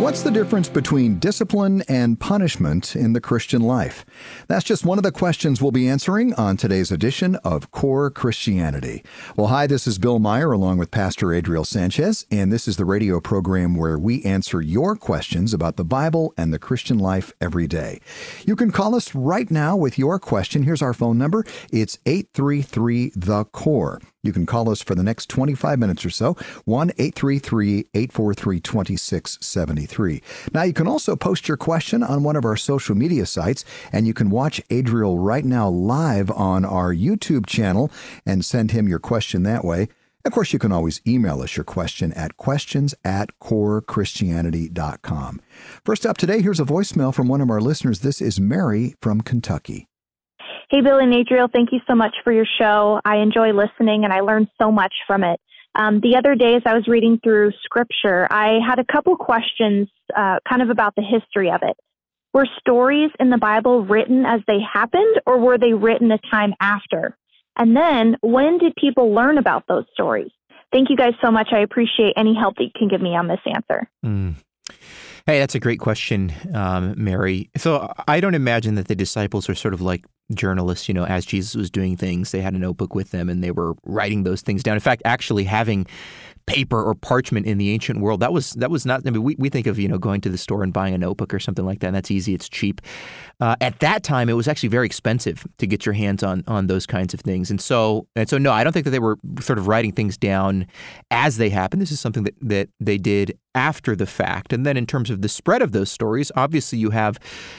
What's the difference between discipline and punishment in the Christian life? That's just one of the questions we'll be answering on today's edition of Core Christianity. Well, hi, this is Bill Meyer along with Pastor Adriel Sanchez, and this is the radio program where we answer your questions about the Bible and the Christian life every day. You can call us right now with your question. Here's our phone number. It's 833-THE-CORE. You can call us for the next 25 minutes or so, 1-833-843-2673. Now, you can also post your question on one of our social media sites, and you can watch Adriel right now live on our YouTube channel and send him your question that way. Of course, you can always email us your question at questions@corechristianity.com. First up today, here's a voicemail from one of our listeners. This is Mary from Kentucky. Hey, Bill and Adriel, thank you so much for your show. I enjoy listening, and I learned so much from it. The other day, as I was reading through Scripture, I had a couple questions kind of about the history of it. Were stories in the Bible written as they happened, or were they written a time after? And then, when did people learn about those stories? Thank you guys so much. I appreciate any help that you can give me on this answer. Hey, that's a great question, Mary. So I don't imagine that the disciples are sort of like journalists, as Jesus was doing things, they had a notebook with them and they were writing those things down. In fact, actually having paper or parchment in the ancient world, that was not, we think of, going to the store and buying a notebook or something like that, and that's easy, it's cheap. At that time, it was actually very expensive to get your hands on those kinds of things. And so no, I don't think that they were sort of writing things down as they happened. This is something that they did after the fact. And then in terms of the spread of those stories, obviously you have,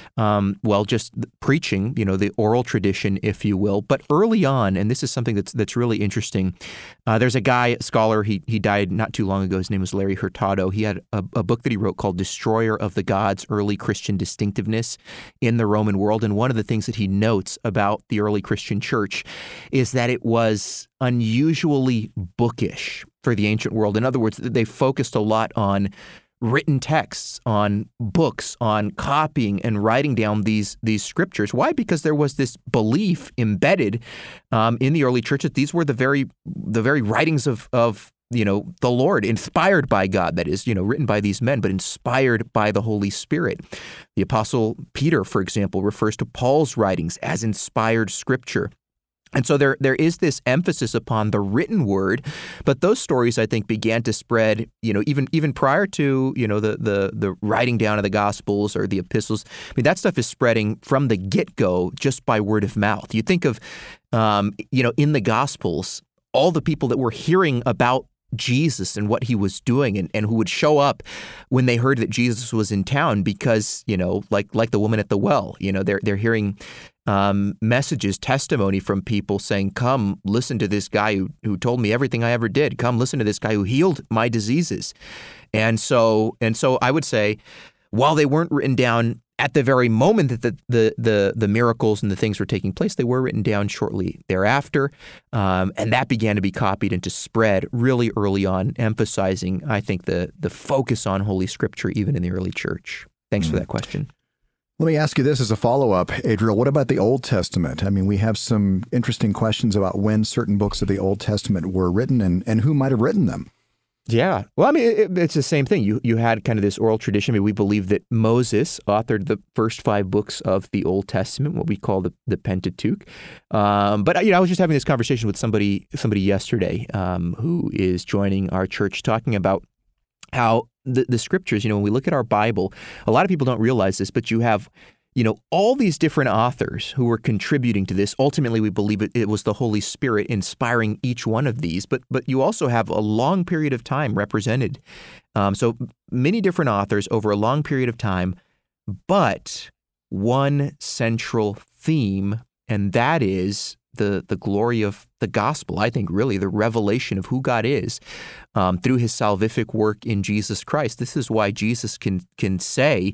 just preaching, the oral tradition, if you will. But early on, and this is something that's really interesting, there's a scholar, he died not too long ago. His name was Larry Hurtado. He had a book that he wrote called Destroyer of the Gods, Early Christian Distinctiveness in the Roman World. And one of the things that he notes about the early Christian church is that it was unusually bookish for the ancient world. In other words, they focused a lot on written texts, on books, on copying and writing down these scriptures. Why? Because there was this belief embedded in the early church that these were the very writings of the Lord, inspired by God, that is, written by these men, but inspired by the Holy Spirit. The Apostle Peter, for example, refers to Paul's writings as inspired scripture. And so there is this emphasis upon the written word, but those stories, I think, began to spread, even prior to, the writing down of the Gospels or the epistles. I mean, that stuff is spreading from the get-go just by word of mouth. You think of, in the Gospels, all the people that were hearing about Jesus and what he was doing and who would show up when they heard that Jesus was in town because, like the woman at the well, they're hearing messages, testimony from people saying, come listen to this guy who told me everything I ever did. Come listen to this guy who healed my diseases. And so I would say, while they weren't written down at the very moment that the miracles and the things were taking place, they were written down shortly thereafter. And that began to be copied and to spread really early on, emphasizing, I think, the focus on Holy Scripture even in the early church. Thanks for that question. Let me ask you this as a follow-up, Adriel. What about the Old Testament? I mean, we have some interesting questions about when certain books of the Old Testament were written and who might have written them. Yeah. Well, I mean, it's the same thing. You had kind of this oral tradition. I mean, we believe that Moses authored the first 5 books of the Old Testament, what we call the Pentateuch. But I was just having this conversation with somebody yesterday who is joining our church, talking about how the scriptures, when we look at our Bible, a lot of people don't realize this, but you have all these different authors who were contributing to this. Ultimately, we believe it was the Holy Spirit inspiring each one of these, but you also have a long period of time represented. So many different authors over a long period of time, but one central theme, and that is the glory of the gospel. I think really the revelation of who God is through his salvific work in Jesus Christ. This is why Jesus can say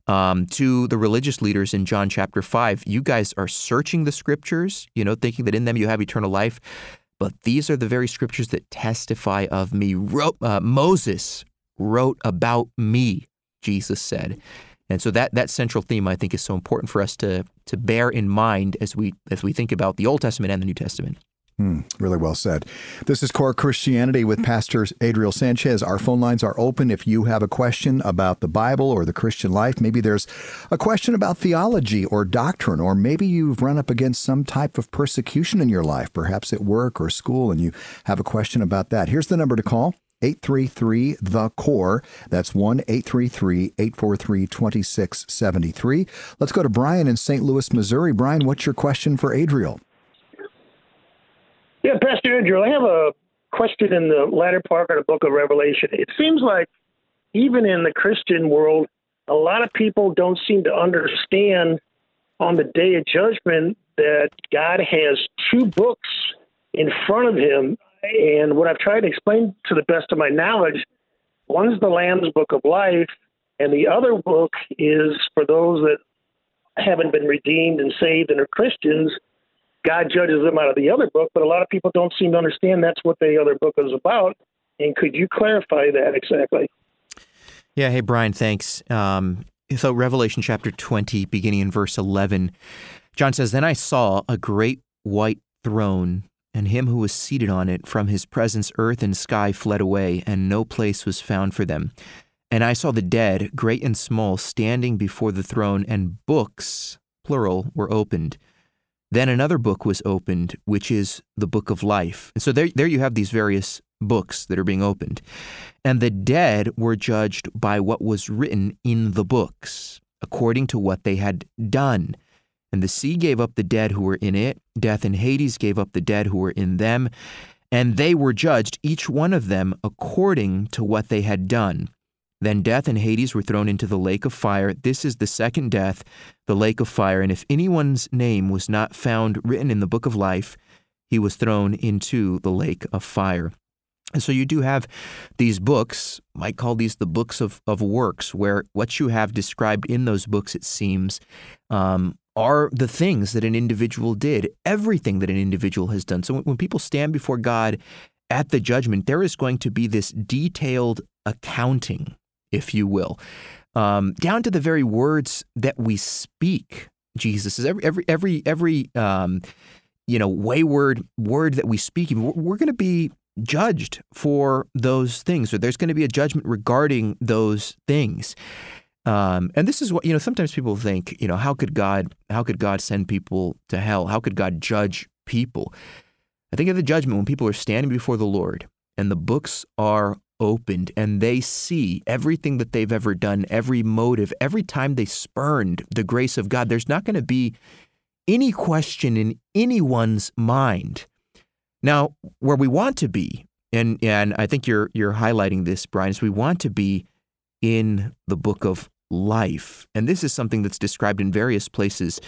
to the religious leaders in John chapter 5, you guys are searching the scriptures, thinking that in them you have eternal life, but these are the very scriptures that testify of me. Moses wrote about me, Jesus said. And so that central theme, I think, is so important for us to bear in mind as we think about the Old Testament and the New Testament. Really well said. This is Core Christianity with Pastor Adriel Sanchez. Our phone lines are open if you have a question about the Bible or the Christian life. Maybe there's a question about theology or doctrine, or maybe you've run up against some type of persecution in your life, perhaps at work or school, and you have a question about that. Here's the number to call. 833-THE-CORE. That's 1-833-843-2673. Let's go to Brian in St. Louis, Missouri. Brian, what's your question for Adriel? Yeah, Pastor Andrew, I have a question in the latter part of the book of Revelation. It seems like even in the Christian world, a lot of people don't seem to understand on the day of judgment that God has two books in front of him. And what I've tried to explain to the best of my knowledge, one's the Lamb's Book of Life, and the other book is for those that haven't been redeemed and saved and are Christians. God judges them out of the other book, but a lot of people don't seem to understand that's what the other book is about. And could you clarify that exactly? Yeah. Hey, Brian, thanks. So Revelation chapter 20, beginning in verse 11, John says, "Then I saw a great white throne, and him who was seated on it. From his presence earth and sky fled away, and no place was found for them. And I saw the dead, great and small, standing before the throne, and books, plural, were opened. Then another book was opened, which is the book of life." And so there you have these various books that are being opened. "And the dead were judged by what was written in the books, according to what they had done. And the sea gave up the dead who were in it. Death and Hades gave up the dead who were in them. And they were judged, each one of them, according to what they had done. Then death and Hades were thrown into the lake of fire. This is the second death, the lake of fire. And if anyone's name was not found written in the book of life, he was thrown into the lake of fire." And so you do have these books, might call these the books of works, where what you have described in those books, it seems, are the things that an individual did, everything that an individual has done. So when people stand before God at the judgment, there is going to be this detailed accounting, if you will, down to the very words that we speak. Jesus says every wayward word that we speak, we're going to be judged for those things, or there's going to be a judgment regarding those things. And this is what, sometimes people think, how could God send people to hell? How could God judge people? I think of the judgment when people are standing before the Lord and the books are opened and they see everything that they've ever done, every motive, every time they spurned the grace of God. There's not going to be any question in anyone's mind. Now, where we want to be, and I think you're highlighting this, Brian, is we want to be in the book of life. And this is something that's described in various places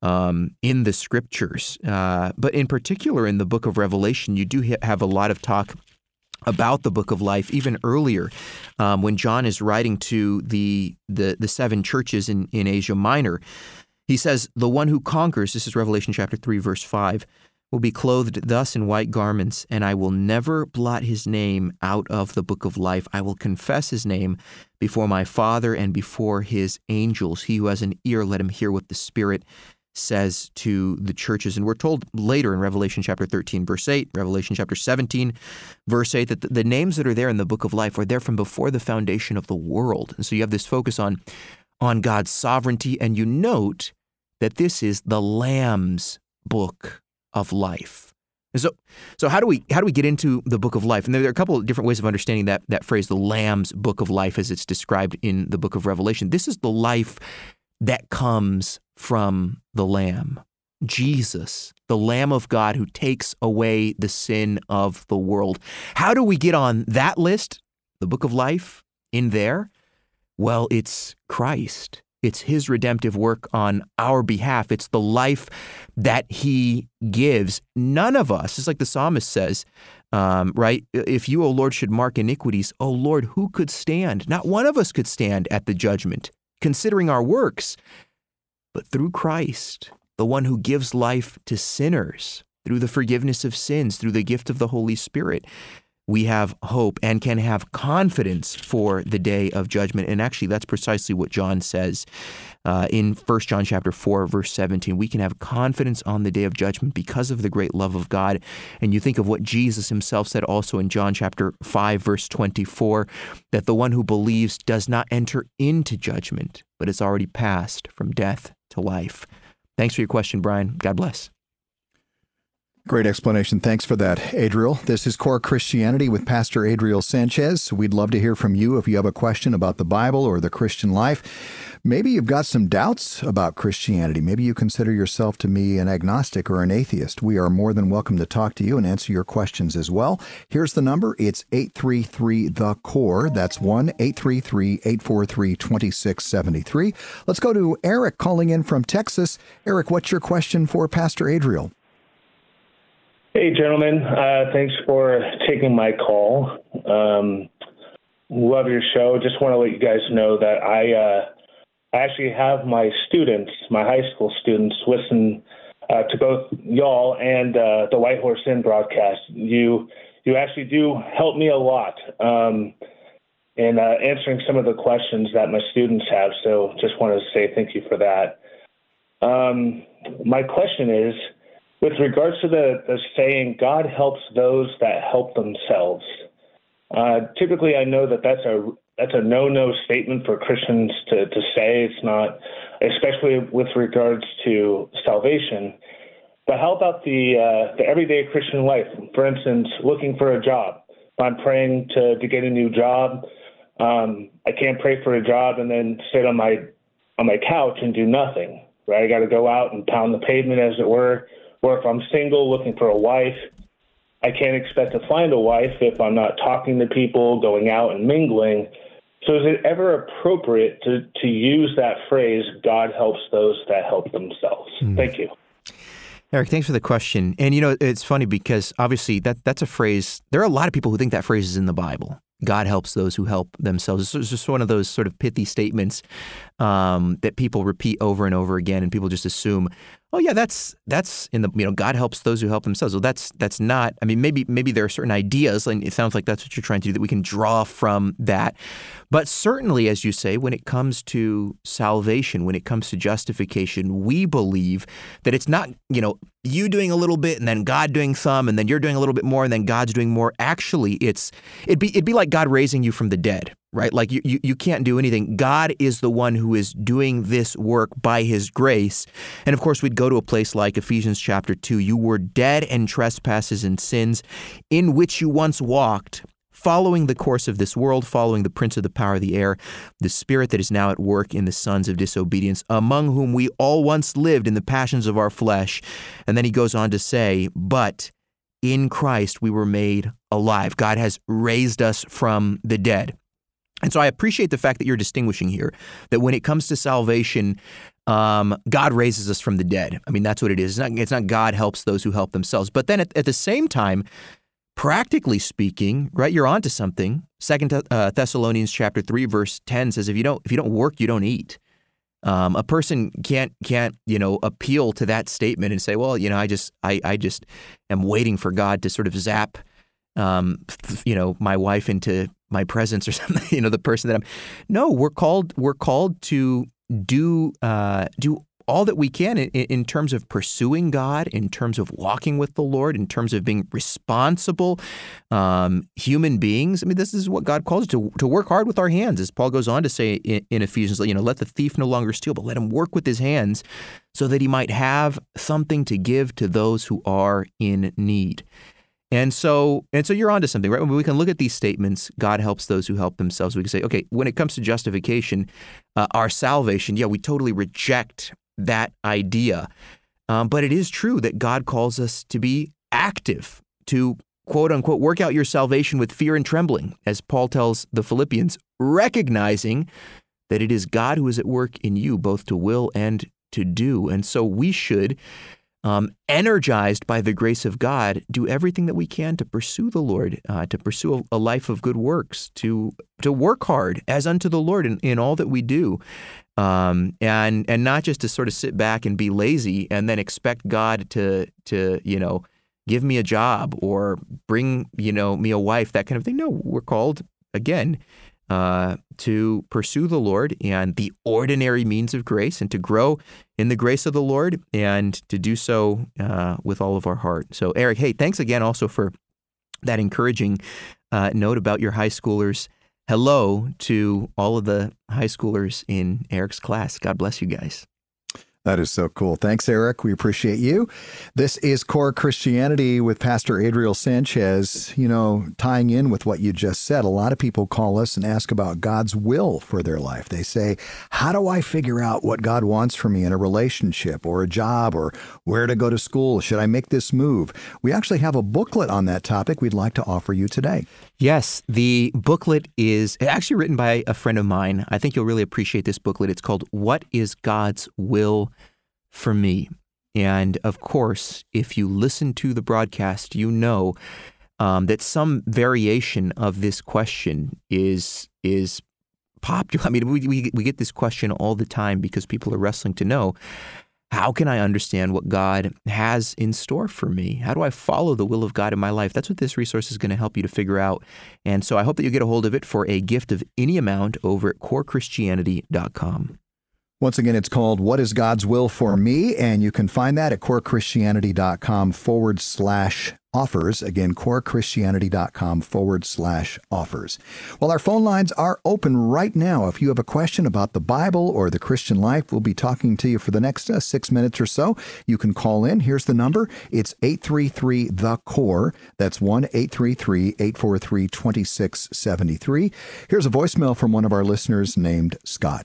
in the scriptures. But in particular, in the book of Revelation, you do have a lot of talk about the book of life, even earlier, when John is writing to the seven churches in Asia Minor. He says, "The one who conquers," this is Revelation chapter 3, verse 5, "will be clothed thus in white garments, and I will never blot his name out of the book of life. I will confess his name before my Father and before his angels. He who has an ear, let him hear what the Spirit says to the churches." And we're told later in Revelation chapter 13, verse 8, Revelation chapter 17, verse 8, that the names that are there in the book of life are there from before the foundation of the world. And so you have this focus on God's sovereignty, and you note that this is the Lamb's book of life. And so how do we get into the book of life? And there are a couple of different ways of understanding that phrase, the Lamb's book of life, as it's described in the book of Revelation. This is the life that comes from the Lamb, Jesus, the Lamb of God who takes away the sin of the world. How do we get on that list, the book of life, in there? Well, it's Christ. It's his redemptive work on our behalf. It's the life that he gives. None of us, it's like the psalmist says, right? "If you, O Lord, should mark iniquities, O Lord, who could stand?" Not one of us could stand at the judgment, considering our works. But through Christ, the one who gives life to sinners, through the forgiveness of sins, through the gift of the Holy Spirit, we have hope and can have confidence for the day of judgment. And actually, that's precisely what John says in 1 John chapter 4, verse 17. We can have confidence on the day of judgment because of the great love of God. And you think of what Jesus himself said also in John chapter 5, verse 24, that the one who believes does not enter into judgment, but is already passed from death to life. Thanks for your question, Brian. God bless. Great explanation. Thanks for that, Adriel. This is Core Christianity with Pastor Adriel Sanchez. We'd love to hear from you if you have a question about the Bible or the Christian life. Maybe you've got some doubts about Christianity. Maybe you consider yourself to be an agnostic or an atheist. We are more than welcome to talk to you and answer your questions as well. Here's the number. It's 833-THE-CORE. That's 1-833-843-2673. Let's go to Eric calling in from Texas. Eric, what's your question for Pastor Adriel? Hey, gentlemen. Thanks for taking my call. Love your show. Just want to let you guys know that I actually have my students, my high school students, listen to both y'all and the White Horse Inn broadcast. You actually do help me a lot in answering some of the questions that my students have. So just wanted to say thank you for that. My question is, with regards to the saying, God helps those that help themselves. Typically, I know that's a no-no statement for Christians to say. It's not, especially with regards to salvation. But how about the everyday Christian life? For instance, looking for a job. If I'm praying to get a new job, I can't pray for a job and then sit on my couch and do nothing. Right? I got to go out and pound the pavement, as it were. Or if I'm single looking for a wife, I can't expect to find a wife if I'm not talking to people, going out and mingling. So is it ever appropriate to use that phrase, God helps those that help themselves? Thank you. Eric, thanks for the question. And, you know, it's funny because obviously that's a phrase. There are a lot of people who think that phrase is in the Bible. God helps those who help themselves. It's just one of those sort of pithy statements that people repeat over and over again, and people just assume, oh yeah, that's in the, God helps those who help themselves. Well, that's not. I mean, maybe there are certain ideas, and it sounds like that's what you're trying to do, that we can draw from that. But certainly, as you say, when it comes to salvation, when it comes to justification, we believe that it's not, you doing a little bit and then God doing some, and then you're doing a little bit more and then God's doing more. Actually, it'd be like God raising you from the dead, right? Like you can't do anything. God is the one who is doing this work by his grace. And of course, we'd go to a place like Ephesians chapter 2. You were dead in trespasses and sins in which you once walked, following the course of this world, following the prince of the power of the air, the spirit that is now at work in the sons of disobedience, among whom we all once lived in the passions of our flesh. And then he goes on to say, but in Christ we were made alive. God has raised us from the dead. And so I appreciate the fact that you're distinguishing here, that when it comes to salvation, God raises us from the dead. I mean, that's what it is. It's not God helps those who help themselves. But then at the same time, practically speaking, right, you're onto something. 2 Thessalonians chapter 3, verse 10 says, if you don't work, you don't eat. A person can't appeal to that statement and say, well, I just am waiting for God to sort of zap my wife into my presence or something, the person that I'm. No, we're called to do all that we can in terms of pursuing God, in terms of walking with the Lord, in terms of being responsible human beings. I mean, this is what God calls us to work hard with our hands, as Paul goes on to say in Ephesians, let the thief no longer steal, but let him work with his hands so that he might have something to give to those who are in need. And so you're onto something, right? When we can look at these statements, God helps those who help themselves. We can say, okay, when it comes to justification, our salvation, we totally reject that idea. But it is true that God calls us to be active, to quote unquote, work out your salvation with fear and trembling, as Paul tells the Philippians, recognizing that it is God who is at work in you, both to will and to do. And so we should, energized by the grace of God, do everything that we can to pursue the Lord, to pursue a life of good works, to work hard as unto the Lord in all that we do, and not just to sort of sit back and be lazy and then expect God to give me a job or bring, me a wife, that kind of thing. No, we're called, again, to pursue the Lord and the ordinary means of grace and to grow in the grace of the Lord and to do so with all of our heart. So, Eric, hey, thanks again also for that encouraging note about your high schoolers. Hello to all of the high schoolers in Eric's class. God bless you guys. That is so cool. Thanks, Eric. We appreciate you. This is Core Christianity with Pastor Adriel Sanchez. Tying in with what you just said, a lot of people call us and ask about God's will for their life. They say, how do I figure out what God wants for me in a relationship or a job or where to go to school? Should I make this move? We actually have a booklet on that topic we'd like to offer you today. Yes, the booklet is actually written by a friend of mine. I think you'll really appreciate this booklet. It's called What is God's Will for Me? And of course, if you listen to the broadcast, you know that some variation of this question is popular. I mean, we get this question all the time because people are wrestling to know, how can I understand what God has in store for me? How do I follow the will of God in my life? That's what this resource is going to help you to figure out. And so I hope that you get a hold of it for a gift of any amount over at corechristianity.com. Once again, it's called What is God's Will for Me? And you can find that at corechristianity.com/offers. Again, corechristianity.com/offers. Well, our phone lines are open right now. If you have a question about the Bible or the Christian life, we'll be talking to you for the next 6 minutes or so. You can call in. Here's the number. It's 833-THE-CORE. That's 1-833-843-2673. Here's a voicemail from one of our listeners named Scott.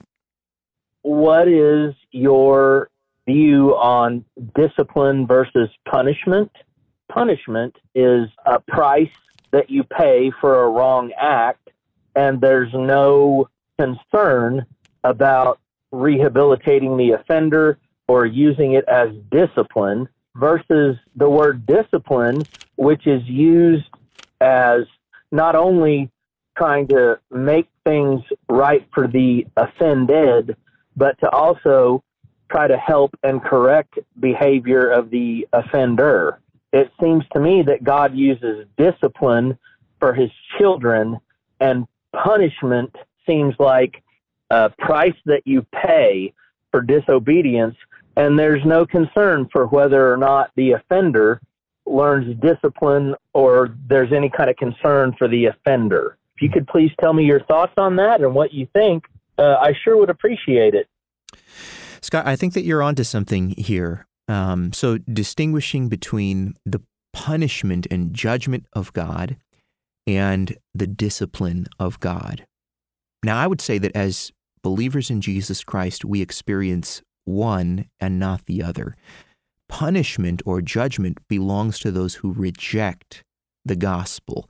What is your view on discipline versus punishment? Punishment is a price that you pay for a wrong act, and there's no concern about rehabilitating the offender or using it as discipline, versus the word discipline, which is used as not only trying to make things right for the offended, but to also try to help and correct behavior of the offender. It seems to me that God uses discipline for his children, and punishment seems like a price that you pay for disobedience, and there's no concern for whether or not the offender learns discipline or there's any kind of concern for the offender. If you could please tell me your thoughts on that and what you think, I sure would appreciate it. Scott, I think that you're onto something here. So distinguishing between the punishment and judgment of God and the discipline of God. Now, I would say that as believers in Jesus Christ, we experience one and not the other. Punishment or judgment belongs to those who reject the gospel.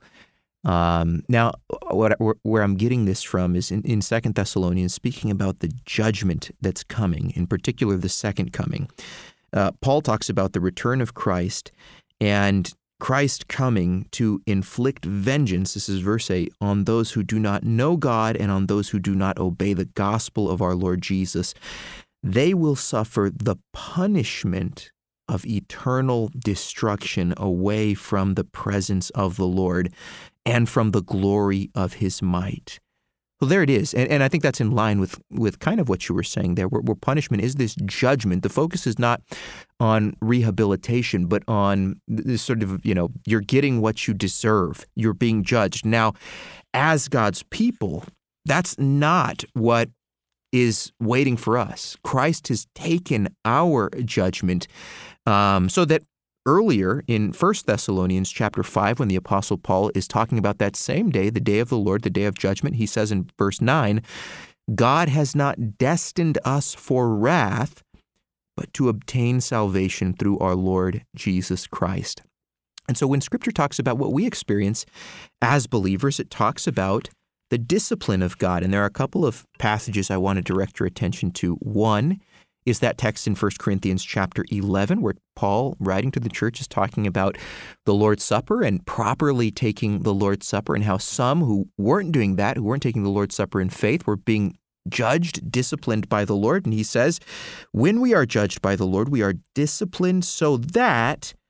Now, where I'm getting this from is in 2 Thessalonians, speaking about the judgment that's coming, in particular the second coming. Paul talks about the return of Christ and Christ coming to inflict vengeance, this is verse 8, on those who do not know God and on those who do not obey the gospel of our Lord Jesus. They will suffer the punishment of eternal destruction away from the presence of the Lord and from the glory of his might. Well, there it is. And I think that's in line with kind of what you were saying there, where punishment is this judgment. The focus is not on rehabilitation, but on this sort of, you're getting what you deserve. You're being judged. Now, as God's people, that's not what is waiting for us. Christ has taken our judgment so that earlier in 1 Thessalonians chapter 5, when the Apostle Paul is talking about that same day, the day of the Lord, the day of judgment, he says in verse 9, God has not destined us for wrath, but to obtain salvation through our Lord Jesus Christ. And so when Scripture talks about what we experience as believers, it talks about the discipline of God. And there are a couple of passages I want to direct your attention to. One is that text in 1 Corinthians chapter 11, where Paul, writing to the church, is talking about the Lord's Supper and properly taking the Lord's Supper, and how some who weren't doing that, who weren't taking the Lord's Supper in faith, were being judged, disciplined by the Lord. And he says, when we are judged by the Lord, we are disciplined so that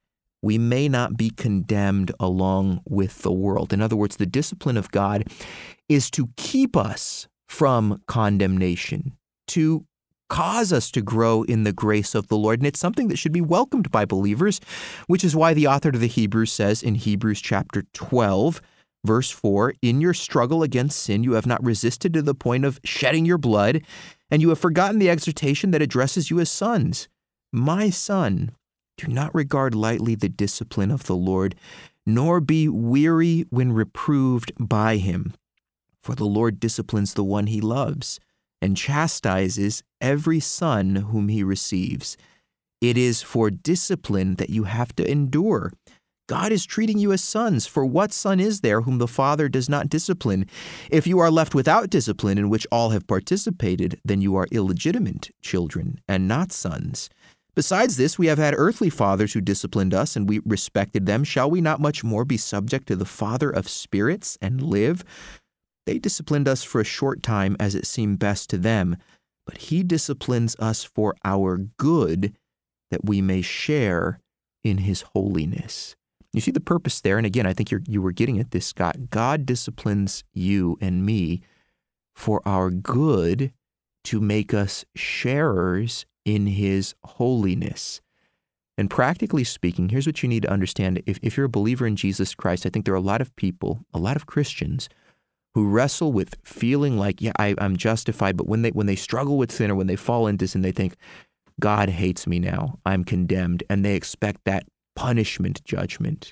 we may not be condemned along with the world. In other words, the discipline of God is to keep us from condemnation, to cause us to grow in the grace of the Lord. And it's something that should be welcomed by believers, which is why the author to the Hebrews says in Hebrews chapter 12, verse 4, in your struggle against sin, you have not resisted to the point of shedding your blood, and you have forgotten the exhortation that addresses you as sons. My son, do not regard lightly the discipline of the Lord, nor be weary when reproved by him. For the Lord disciplines the one he loves, and chastises every son whom he receives. It is for discipline that you have to endure. God is treating you as sons, for what son is there whom the Father does not discipline? If you are left without discipline in which all have participated, then you are illegitimate children and not sons. Besides this, we have had earthly fathers who disciplined us, and we respected them. Shall we not much more be subject to the Father of spirits and live? They disciplined us for a short time as it seemed best to them, but he disciplines us for our good, that we may share in his holiness. You see the purpose there, and again, I think you were getting at this, Scott. God disciplines you and me for our good, to make us sharers in his holiness. And practically speaking, here's what you need to understand. If you're a believer in Jesus Christ, I think there are a lot of people, a lot of Christians, who wrestle with feeling like, I'm justified, but when they struggle with sin or when they fall into sin, they think, God hates me now, I'm condemned, and they expect that punishment judgment,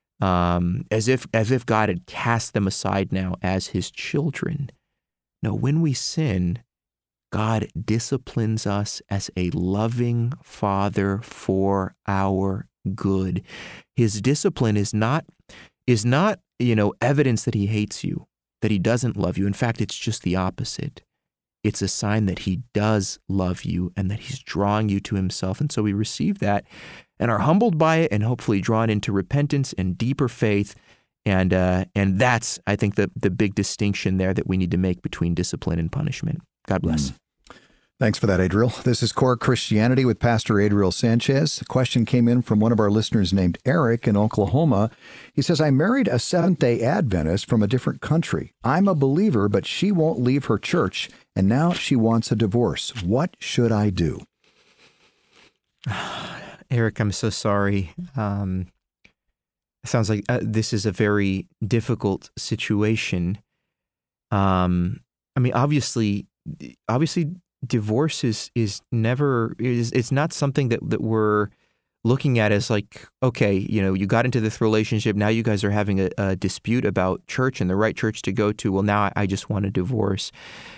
as if God had cast them aside now as his children. No, when we sin, God disciplines us as a loving Father for our good. His discipline is not evidence that he hates you, that he doesn't love you. In fact, it's just the opposite. It's a sign that he does love you and that he's drawing you to himself. And so we receive that and are humbled by it and hopefully drawn into repentance and deeper faith. And that's, I think, the big distinction there that we need to make between discipline and punishment. God bless. Thanks for that, Adriel. This is Core Christianity with Pastor Adriel Sanchez. A question came in from one of our listeners named Eric in Oklahoma. He says, I married a Seventh-day Adventist from a different country. I'm a believer, but she won't leave her church, and now she wants a divorce. What should I do? Eric, I'm so sorry. It sounds like this is a very difficult situation. Obviously, divorce is not something that we're looking at as like, okay, you got into this relationship, now you guys are having a dispute about church and the right church to go to. Well, now I just want a divorce.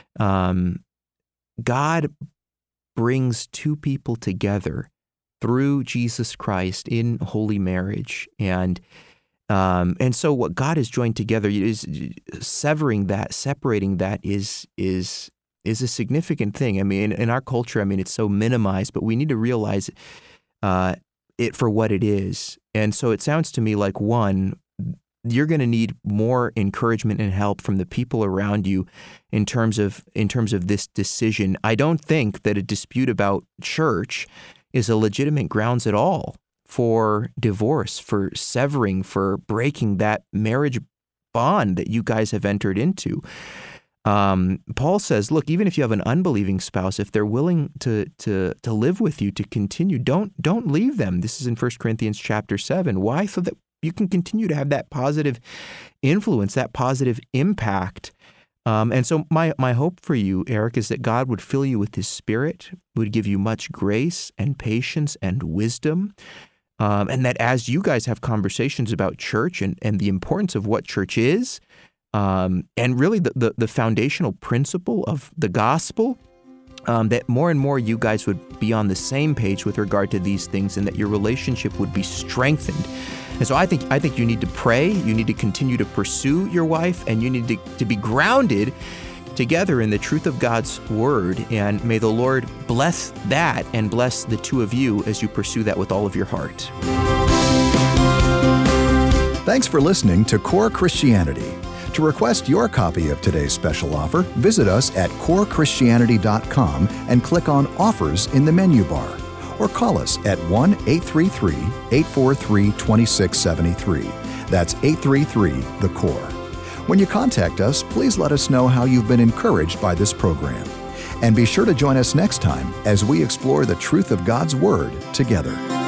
God brings two people together through Jesus Christ in holy marriage, and so what God has joined together is separating that is a significant thing. I mean, in our culture, it's so minimized, but we need to realize it for what it is. And so it sounds to me like, one, you're going to need more encouragement and help from the people around you in terms of this decision. I don't think that a dispute about church is a legitimate grounds at all for divorce, for severing, for breaking that marriage bond that you guys have entered into. Paul says, look, even if you have an unbelieving spouse, if they're willing to live with you, to continue, don't leave them. This is in 1 Corinthians chapter 7. Why? So that you can continue to have that positive influence, that positive impact. And so my hope for you, Eric, is that God would fill you with his Spirit, would give you much grace and patience and wisdom, and that as you guys have conversations about church and the importance of what church is, and really the foundational principle of the gospel, that more and more you guys would be on the same page with regard to these things, and that your relationship would be strengthened. And so I think you need to pray, you need to continue to pursue your wife, and you need to be grounded together in the truth of God's word. And may the Lord bless that and bless the two of you as you pursue that with all of your heart. Thanks for listening to Core Christianity. To request your copy of today's special offer, visit us at corechristianity.com and click on Offers in the menu bar. or call us at 1-833-843-2673. That's 833-THE-CORE. When you contact us, please let us know how you've been encouraged by this program. And be sure to join us next time as we explore the truth of God's Word together.